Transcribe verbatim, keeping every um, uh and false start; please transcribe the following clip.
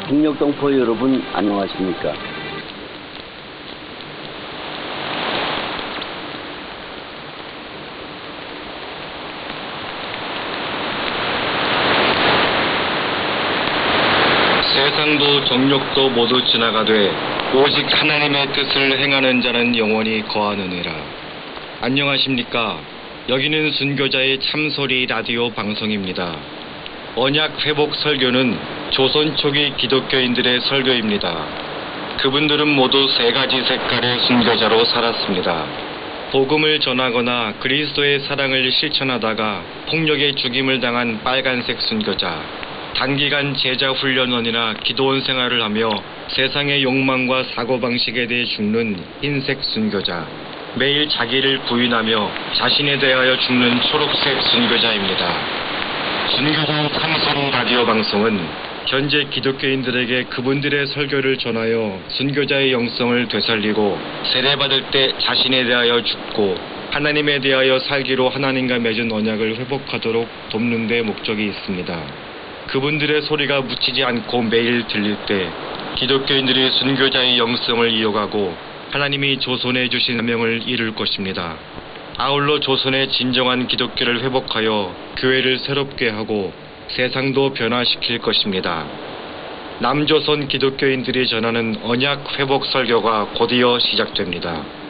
북녘동포 여러분 안녕하십니까? 세상도 정욕도 모두 지나가되 오직 하나님의 뜻을 행하는 자는 영원히 거하느니라. 안녕하십니까? 여기는 순교자의 참소리 라디오 방송입니다. 언약 회복 설교는 조선 초기 기독교인들의 설교입니다. 그분들은 모두 세 가지 색깔의 순교자로 살았습니다. 복음을 전하거나 그리스도의 사랑을 실천하다가 폭력에 죽임을 당한 빨간색 순교자, 단기간 제자 훈련원이나 기도원 생활을 하며 세상의 욕망과 사고방식에 대해 죽는 흰색 순교자, 매일 자기를 부인하며 자신에 대하여 죽는 초록색 순교자입니다. 순교자 참소리 라디오 방송은 현재 기독교인들에게 그분들의 설교를 전하여 순교자의 영성을 되살리고 세례받을 때 자신에 대하여 죽고 하나님에 대하여 살기로 하나님과 맺은 언약을 회복하도록 돕는 데 목적이 있습니다. 그분들의 소리가 묻히지 않고 매일 들릴 때 기독교인들이 순교자의 영성을 이어가고 하나님이 조선에 주신 사명을 이룰 것입니다. 아울러 조선의 진정한 기독교를 회복하여 교회를 새롭게 하고 세상도 변화시킬 것입니다. 남조선 기독교인들이 전하는 언약 회복 설교가 곧이어 시작됩니다.